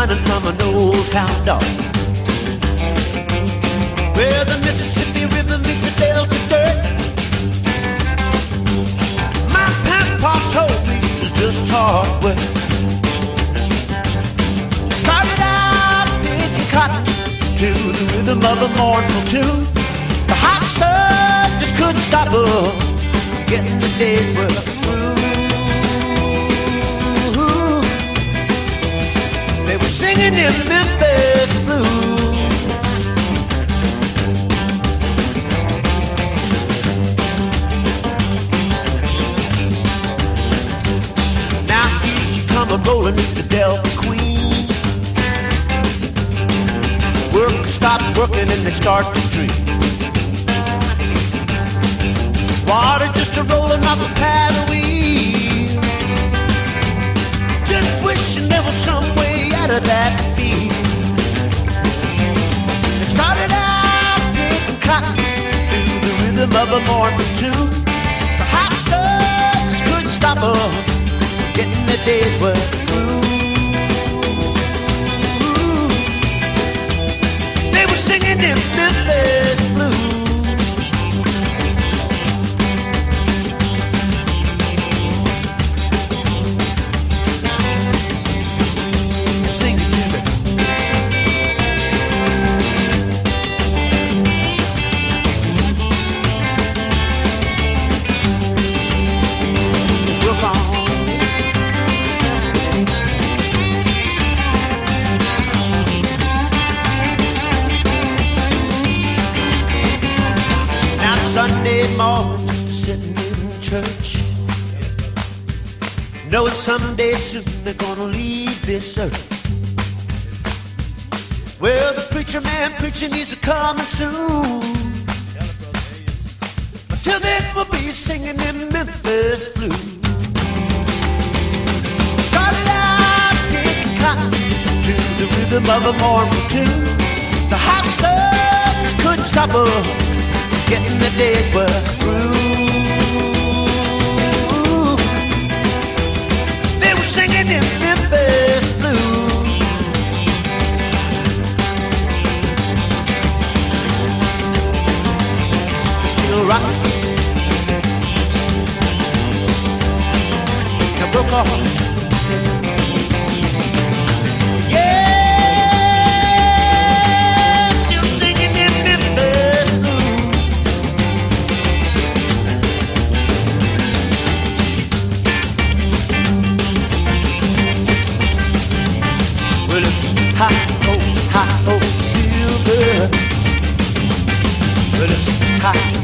running from an old hound dog. Where the Mississippi River meets the Delta dirt. My grandpa told me it was just hard work. Started out picking cotton to the rhythm of a mournful tune. The hot sun just couldn't stop her getting the day's work through. They were singing in Memphis blues. Now here she come a-rolling, it's the Delta Queen. Workers stop working and they start to drink. Water just a-rolling off the paddle wheel. Just wishing there was some way out of that field. They started out picking cotton to the rhythm of a mournful tune. The hot sun just couldn't stop her getting the day's work through. They were singing in Memphis blues. Sunday morning, sitting in church, knowing someday soon they're gonna leave this earth. Well, the preacher man preaching he's a-coming soon. Until then we'll be singing in Memphis blues. Started out picking cotton to the rhythm of a mournful tune. The hot suns couldn't stop her getting the day's work through. They were singing in Memphis blues. Still rocking. Now broke off. Hi-ho, hi-ho, silver. But it's hot.